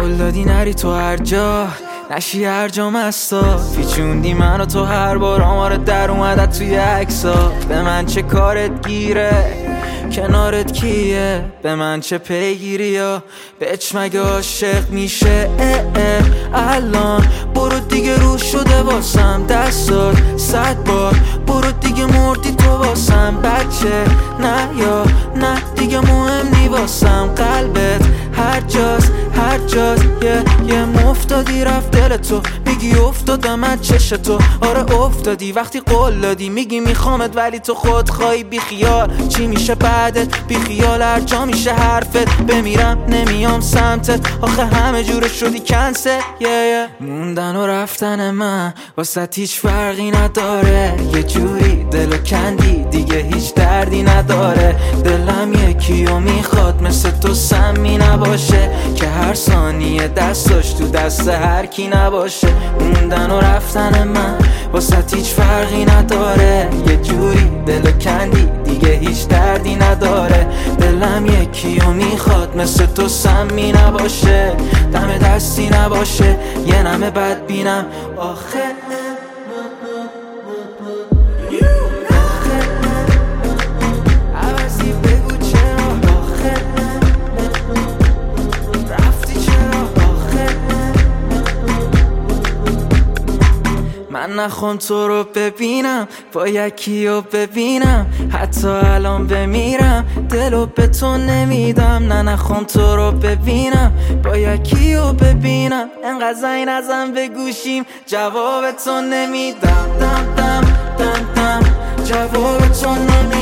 قول دادی نری تو هر جا، نشی هر جا مستا، پیچوندی منو تو هر بار آمار در اومدت توی عکسا. به من چه کارت گیره، کنارت کیه، به من چه پیگیری یا بچ مگه عاشق میشه. الان برو دیگه رو شده واسم دستات 100 بار، برو دیگه مردی تو واسم بچه. نه یا نه دیگه مهم نی واسم، قلبت هر جاست هر جاست. یه مفتادی رفت دل تو، میگی افتادم از چش تو. آره افتادی وقتی قول دادی، میگی میخوامت ولی تو خود خواهی بی خیال. چی میشه بعدت بی خیال، هر جا میشه حرفت بمیرم نمیام سمتت. آخه همه جوره شدی کنسل. موندن و رفتن من واسه هیچ فرقی نداره، یه جوری دلو کندی دیگه هیچ دردی نداره. دلم یکی و میخواد مثل تو سمی نباشه، که هر ثانیه دستاش تو دست هر کی نباشه. موندن و رفتن من واسه هیچ فرقی نداره، یه جوری دلو کندی دیگه هیچ دردی نداره. دلم یکی و میخواد مثل تو سمی نباشه، دم دستی نباشه، یه نمه بد بینم آخه. من نخوام تو رو ببینم، با یکی رو ببینم، حتی الان بمیرم دلو به تو نمیدم. نه نخوام تو رو ببینم، با یکی رو ببینم، انقدر زنگ نزن به گوشیم جواب تو نمیدم. دم دم دم دم جواب تو نمیدم.